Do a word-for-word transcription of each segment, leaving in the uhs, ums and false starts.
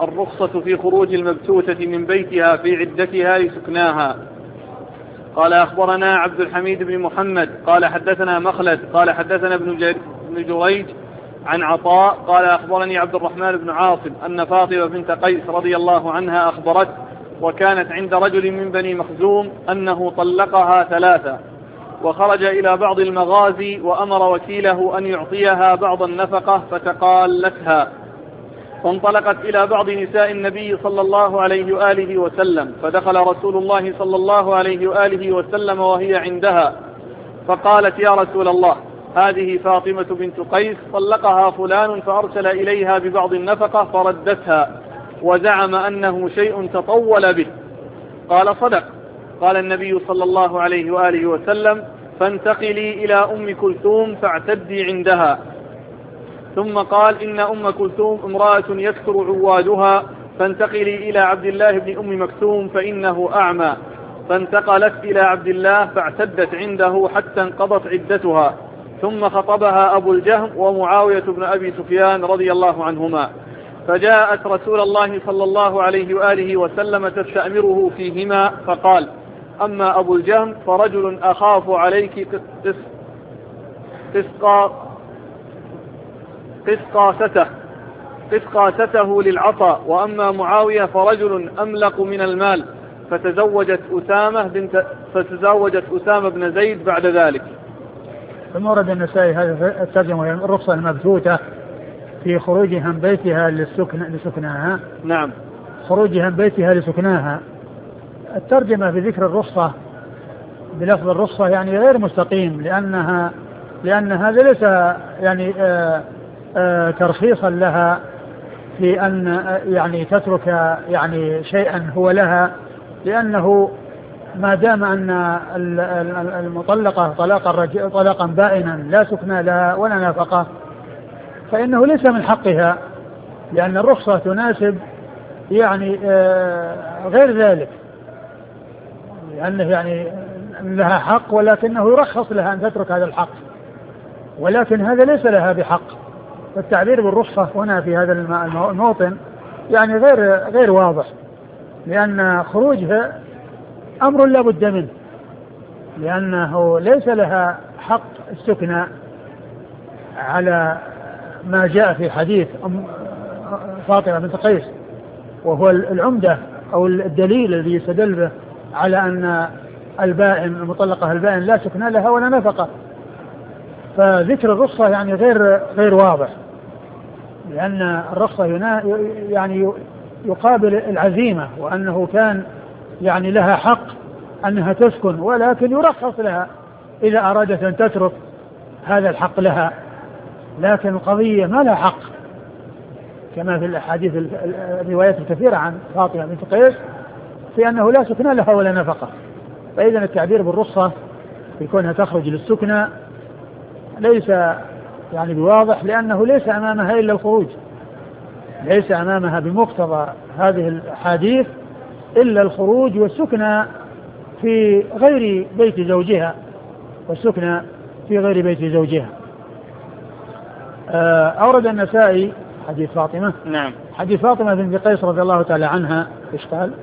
الرخصة في خروج المبتوتة من بيتها في عدتها لسكناها. قال أخبرنا عبد الحميد بن محمد قال حدثنا مخلد قال حدثنا ابن جريج عن عطاء قال أخبرني عبد الرحمن بن عاصم أن فاطمة بنت قيس رضي الله عنها أخبرت وكانت عند رجل من بني مخزوم أنه طلقها ثلاثة وخرج إلى بعض المغازي وأمر وكيله أن يعطيها بعض النفقة فتقالتها، فانطلقت إلى بعض نساء النبي صلى الله عليه وآله وسلم، فدخل رسول الله صلى الله عليه وآله وسلم وهي عندها، فقالت: يا رسول الله، هذه فاطمة بنت قيس طلقها فلان فأرسل إليها ببعض النفقة فردتها وزعم أنه شيء تطول به. قال: صدق. قال النبي صلى الله عليه وآله وسلم: فانتقلي إلى أم كلثوم فاعتدي عندها. ثم قال: إن أم كلثوم امرأة يكثر عوادها، فانتقلي إلى عبد الله بن أم مكتوم فإنه أعمى. فانتقلت إلى عبد الله فاعتدت عنده حتى انقضت عدتها، ثم خطبها أبو الجهم ومعاوية بن أبي سفيان رضي الله عنهما، فجاءت رسول الله صلى الله عليه وآله وسلم تستأمره فيهما، فقال: أما أبو الجهم فرجل أخاف عليك قسقا قسقاسته قسقاسته للعطاء، وأما معاوية فرجل أملق من المال، فتزوجت أسامة بنت فتزوجت أسامة بن زيد بعد ذلك. ثم ورد النسائي هذا الترجمة الرخصة المبثوثة في خروجها من بيتها للسكن لسكناها. نعم. خروجها من بيتها لسكناها. الترجمة بذكر الرخصة بلفظ الرخصة يعني غير مستقيم، لأنها لأن هذا ليس يعني آآ آآ ترخيصا لها في أن يعني تترك يعني شيئا هو لها، لأنه ما دام أن المطلقة طلاقا طلاقا بائنا لا سكن لها ولا نفقة فإنه ليس من حقها، لأن الرخصة تناسب يعني غير ذلك، لأنه يعني لها حق ولكنه يرخص لها أن تترك هذا الحق، ولكن هذا ليس لها بحق. فالتعبير بالرخصة هنا في هذا الموطن يعني غير غير واضح، لأن خروجها أمر لا بد منه، لأنه ليس لها حق السكنى على ما جاء في حديث أم فاطمة بنت قيس، وهو العمدة أو الدليل الذي يستدل به على أن البائن المطلقة البائن لا سكنى لها ولا نفقة. فذكر الرخصة يعني غير غير واضح، لأن الرخصة يعني يقابل العزيمة، وأنه كان يعني لها حق أنها تسكن، ولكن يرخص لها إذا أرادت أن تترك هذا الحق لها، لكن القضية ما لها حق، كما في الأحاديث الروايات الكثيرة عن فاطمة بنت قيس في أنه لا سكن لها ولا نفقة. فإذا التعبير بالرخصة في كونها تخرج للسكنى ليس يعني بواضح، لأنه ليس أمامها إلا الخروج، ليس أمامها بمقتضى هذه الحديث إلا الخروج والسكنى في غير بيت زوجها والسكنى في غير بيت زوجها. أورد النسائي حديث فاطمة. نعم. حديث فاطمة بنت قيس رضي الله تعالى عنها إيش قال؟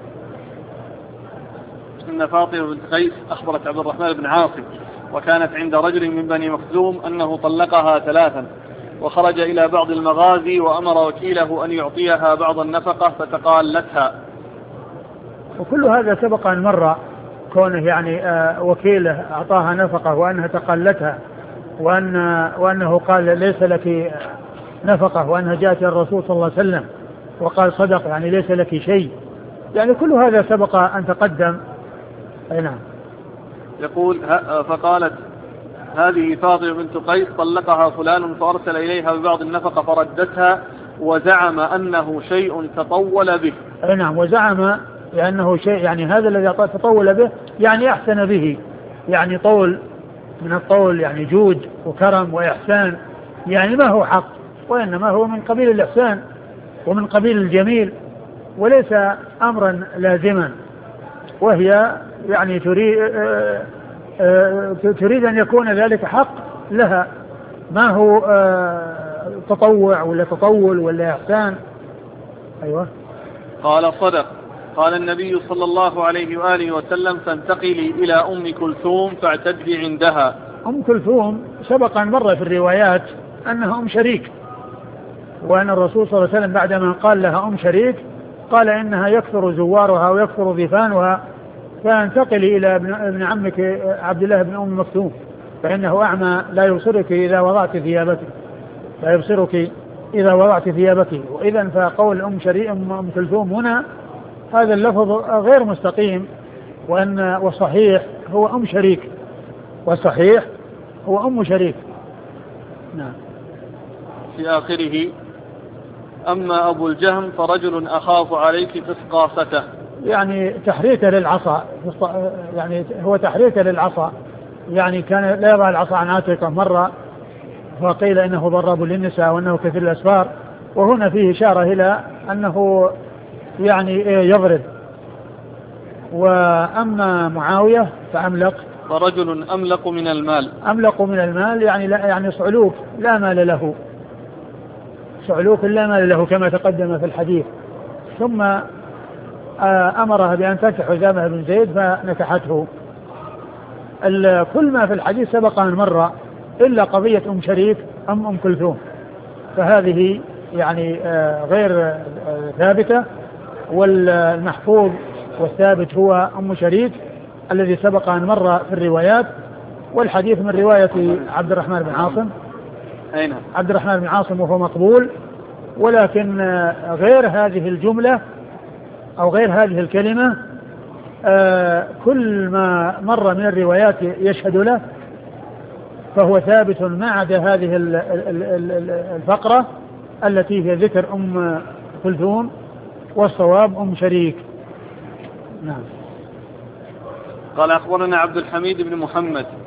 إن فاطمة بنت قيس أخبرت عبد الرحمن بن عاصم وكانت عند رجل من بني مخزوم أنه طلقها ثلاثا وخرج إلى بعض المغازي وأمر وكيله أن يعطيها بعض النفقة فتقالتها. وكل هذا سبق أن مر، كونه يعني آه وكيله أعطاها نفقة وأنها تقلتها، وأن وأنه قال ليس لك نفقة، وأنها جاءت الرسول صلى الله عليه وسلم وقال صدق يعني ليس لك شيء، يعني كل هذا سبق أن تقدم. أي نعم. يقول: فقالت: هذه فاطمة بنت قيس طلقها فلان فأرسل إليها ببعض النفقة فردتها وزعم أنه شيء تطول به. أي نعم. وزعم لأنه شيء يعني هذا الذي تطول به يعني أحسن به، يعني طول من الطول يعني جود وكرم وإحسان، يعني ما هو حق وإنما هو من قبيل الإحسان ومن قبيل الجميل، وليس أمرا لازما، وهي يعني تريد تريد أن يكون ذلك حق لها، ما هو تطوع ولا تطول ولا إحسان. أيوة. قال صدق. قال النبي صلى الله عليه وآله وسلم فانتقلي إلى أم كلثوم فاعتدي عندها. أم كلثوم سبق أن مر في الروايات أنها أم شريك، وأن الرسول صلى الله عليه وسلم بعدما قال لها أم شريك قال إنها يكثر زوارها ويكثر ضيفانها، فانتقلي إلى ابن عمك عبد الله بن أم مكتوم فإنه أعمى لا يبصرك إذا وضعت ثيابك لا يبصرك إذا وضعت ثيابك. وإذا فقول أم شريك أم كلثوم هنا هذا اللفظ غير مستقيم، وأن والصحيح هو أم شريك، والصحيح هو أم شريك. نعم. في آخره أما أبو الجهم فرجل أخاف عليك فسقاسته، يعني تحريته للعصا، يعني هو تحريته للعصا، يعني كان لا يضع العصا عن عاتقه مرة فقيل إنه ضراب للنساء وأنه كثير الأسفار، وهنا فيه إشارة إلى أنه يعني يضرب. وأما معاوية فأملق فرجل أملق من المال، أملق من المال يعني لا يعني صعلوك لا مال له، صعلوك لا مال له كما تقدم في الحديث. ثم أمرها بأن تنكح حزامة بن زيد فنكحته. كل ما في الحديث سبق أن مر إلا قضية أم شريك أم أم كلثوم، فهذه يعني غير ثابتة، والمحفوظ والثابت هو أم شريك الذي سبق أن مر في الروايات. والحديث من رواية عبد الرحمن بن عاصم أين؟ عبد الرحمن بن عاصم وهو مقبول، ولكن غير هذه الجملة أو غير هذه الكلمة كل ما مر من الروايات يشهد له فهو ثابت ما عدا هذه الفقرة التي هي ذكر أم كلثوم، والصواب أم شريك. نعم. قال أخبرنا عبد الحميد بن محمد